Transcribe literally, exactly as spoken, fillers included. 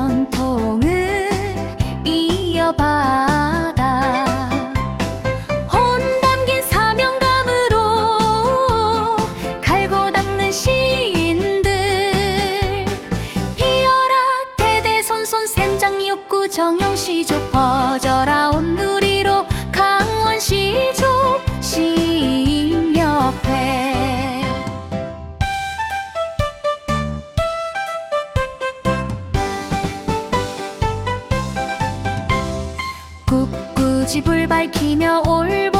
전통을 이어받아 혼 담긴 사명감으로 갈고 닦는 시인들 이어라 대대손손 샘장육구 정영시족 퍼져라 온누리로 강원시족 시인협회 국구지불 밝히며 올